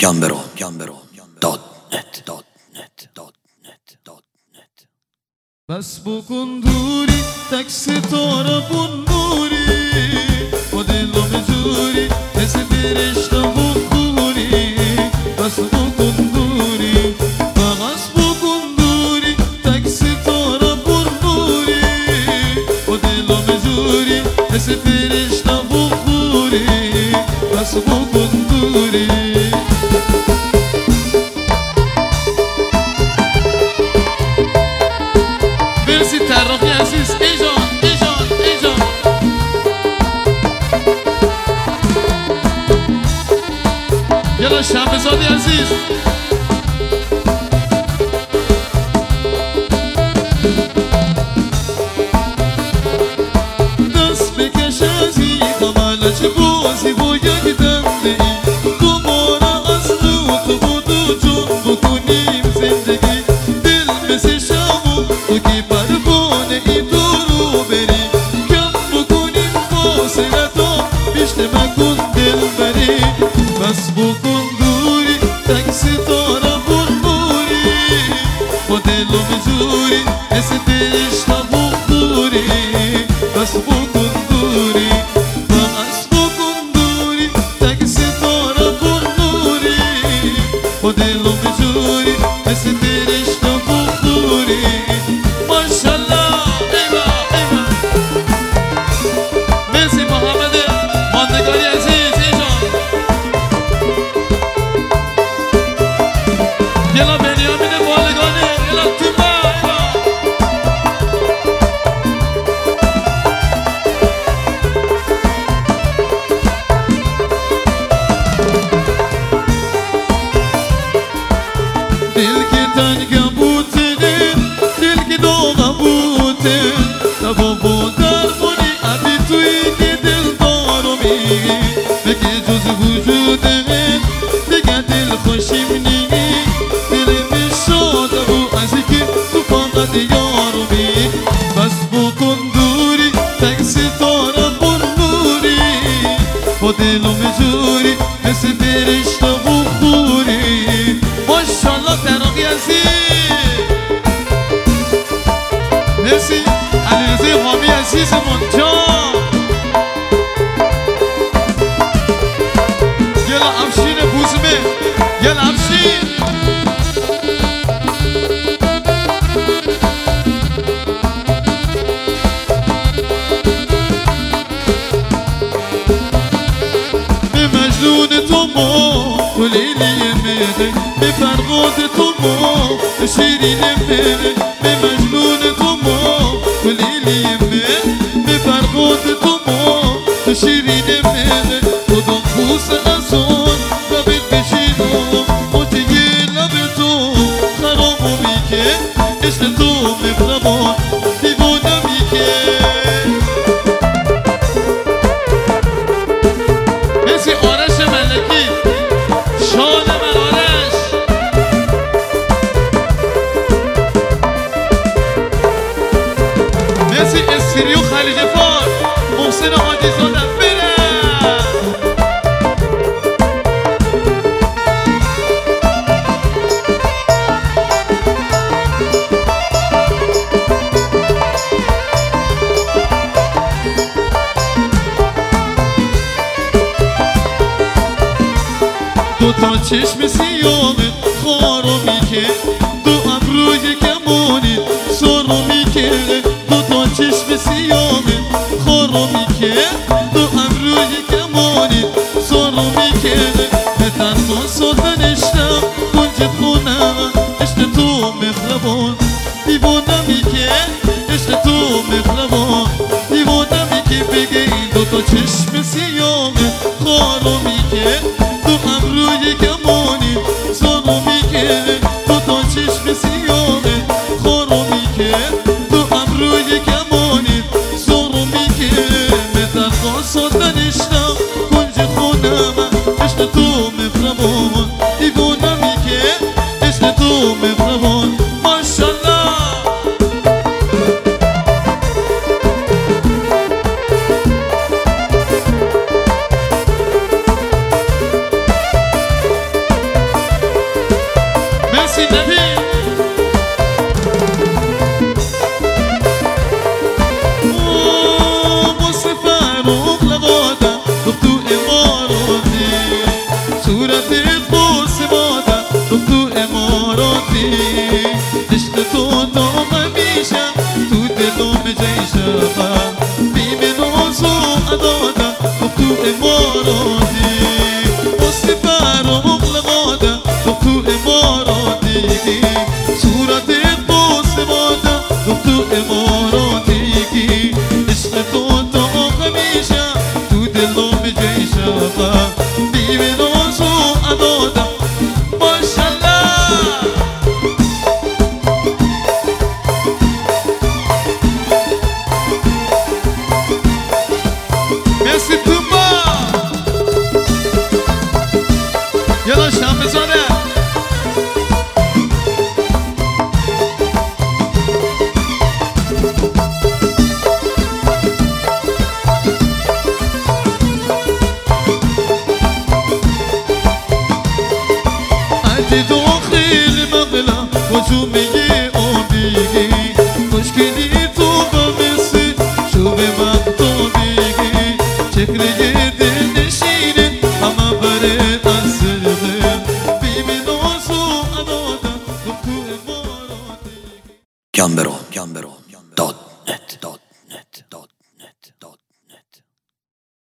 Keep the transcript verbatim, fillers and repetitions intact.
گمبرو گمبرو دات نت دات نت دات نت دات نت. بس بکن دوری تک ستاره بنوری با دلم جوری مثل فرشته بخوری. بس بکن دوری بس بکن دوری تک ستاره بنوری با دلم جوری مثل فرشته بخوری. بس بکن دوری طراقی عزیز ایجان ایجان ایجان. یلا شهبزادی عزیز دست بکش از این قمالج بازی با یک دنده ای دوباره از رو تو بود و جون بکنیم زندگی. دل مثل شمو تو که پروانه ای دورو بری کم بکنیم فاصله تا بیشتر مکن دل بری. بس بکن دوری تک ستاره بربوری با دلم جوری مثل فرشته بخوری. بس بکن دوری بس بکن دوری تک ستاره بربوری با دلم جوری مثل فرشته بخوری. ماشالله ایوا ایوا. مرسی محمد ماندگاری عزیز ایجان. یلا بنیامین بالگانی یلا توبا ایوا. دل که تنگم بوده دل که داغم بوده تبا با درمانی ابی توی که دل دارمی بگه جز وجوده دیگه دل خوشیم نیگی دل بشاده و ازی که تو فقط یارمی. بس بکن دوری تک ستاره برنوری با دلم جوری مثل فرشته بخوری. ماشالله طراقی عزیز. مرسی علیرضا حامی عزیزمون جان. یلا افشین بوزمه یلا افشین. به مجنون تو ما تو لیلی میده به فرقات تو ما تو شیرین میده. به مجنون تو ما تو لیلی میده به فرقات تو ما تو شیرین میده. خودم خوست از اون لبت بشینم موتیه لب تو خرابو میکه عشق تو مهربان دیوانه میکه. مرسی آرش ملکی شاد من آرش. مرسی اسکریو خلیج فار محسن حاجی زاده بره. دو تا چشم سیامت خارو میکه دو ابروی کمانی سارو میکه. دو تا چشم سیامت خارو میکه دو ابروی کمانی سارو میکه. به تنها ساختنشتم کنج خونم عشق تو مهربان دیوانه میکه. عشق تو مهربان دیوانه میکه. بگه این دو تا چشم سیامت خارو میکه دو ابروی کمانی سارو میکه. دو تا چشم سیامه خارو میکه دو ابروی کمانی سارو میکه. به تنها صورتت بوس ماده تو اماراتی عشق تو تا همیشه تو دلم جیشه بیم ناز و عداده تو اماراتی واسه فرام لغاده تو اماراتی صورتت بوس ماده تو اماراتی عشق تو تا همیشه تو دلم جیشه بیم ناز و عداده Merci tout le monde. Yalla şam bezane. Hadi داخل مغلا وجومي أوديكي مشكلي توبة مسي شو بمقطوبي شكلي دل نشيني أما بريد أسرغي بيمي نوزو أدودا دكتور ماراتي Gambero, Gambero.